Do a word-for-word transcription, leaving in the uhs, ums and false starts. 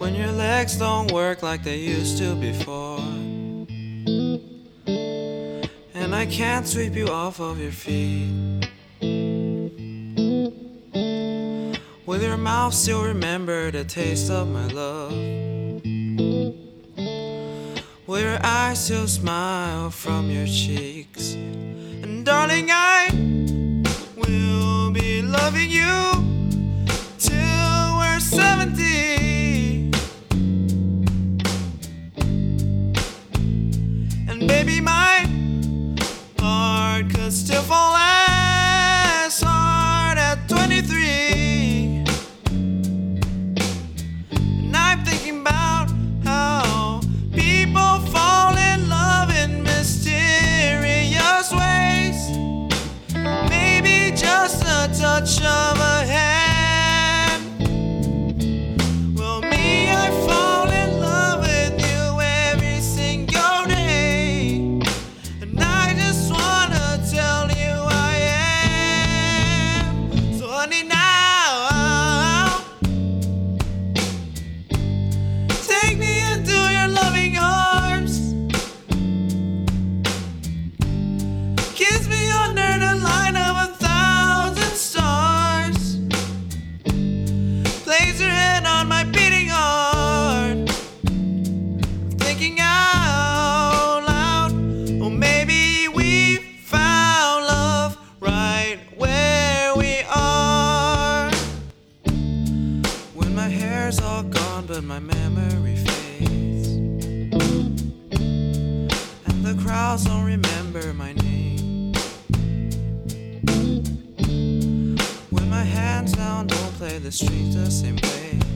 when your legs don't work like they used to before, and I can't sweep you off of your feet. Will your mouth still remember the taste of my love? Will your eyes still smile from your cheeks? And darling, I will be loving you till we're seventy. And baby, my heart could still fall as hard at twenty-three. And I'm thinking about how people fall in love in mysterious ways. Maybe just a touch of a hand. Well, me, I fall in love with you every single day, and I just wanna tell you I am. So honey, now take me into your loving arms, kiss me under the light of a thousand stars, place your head on my beating heart, thinking out loud. Oh, maybe we found love right where we are. When my hair's all gone but my memory fades, and the crowds don't remember my name, when my hands now don't play the strings the same way,